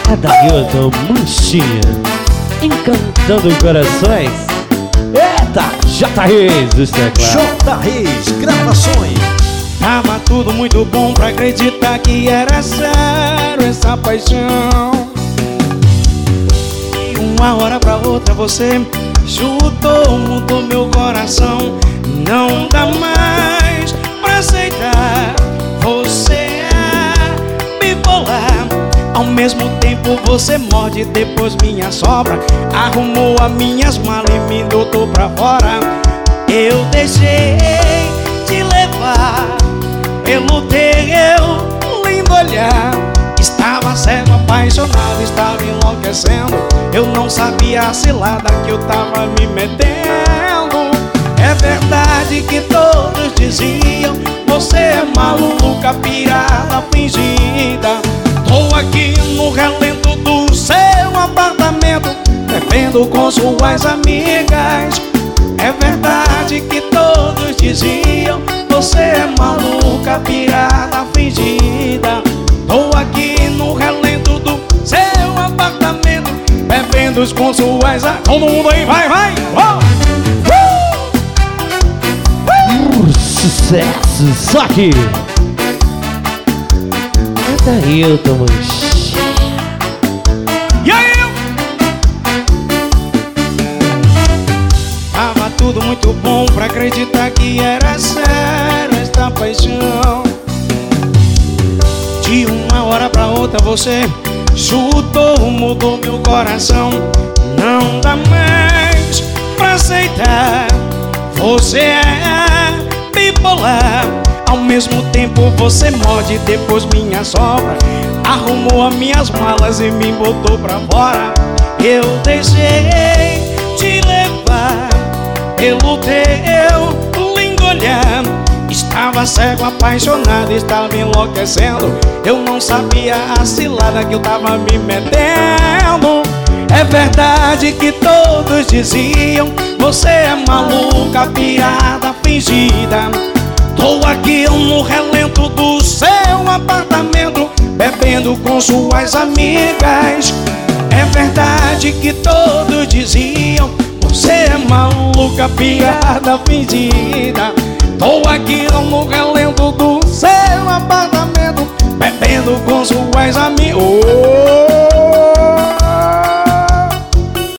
É da Hilton Manchinha, encantando corações. Eita, J. Reis, os teclados. J. Reis, gravações. Tava tudo muito bom pra acreditar que era sério essa paixão. E uma hora pra outra você chutou, mudou meu coração. Não dá mais pra aceitar, você é bipolar. Ao mesmo tempo você morde, depois minha sobra. Arrumou as minhas malas e me botou pra fora. Eu deixei de levar pelo teu lindo olhar. Estava cego, apaixonado, estava enlouquecendo. Eu não sabia a cilada que eu tava me metendo. É verdade que todos diziam: você é maluca, pirada, fingida. Tô aqui no relento do seu apartamento, bebendo com suas amigas. É verdade que todos diziam: você é maluca, pirada, fingida. Tô aqui no relento do seu apartamento, bebendo com suas amigas. Todo mundo aí, vai, vai! Sucesso, só que é da Hilton Manchinha. E aí? Tava tudo muito bom pra acreditar que era sério esta paixão. De uma hora pra outra você chutou, mudou meu coração. Não dá mais pra aceitar, você é bipolar. Ao mesmo tempo você morde, depois minha sobra. Arrumou as minhas malas e me botou pra fora. Eu deixei de levar pelo teu lindo olhar. Estava cego, apaixonado, estava enlouquecendo. Eu não sabia a cilada que eu tava me metendo. É verdade que todos diziam: você é maluca, pirada, fingida. Tô aqui no relento do seu apartamento, bebendo com suas amigas. É verdade que todos diziam: você é maluca, pirada, fingida. Tô aqui no relento do seu apartamento, bebendo com suas amigas.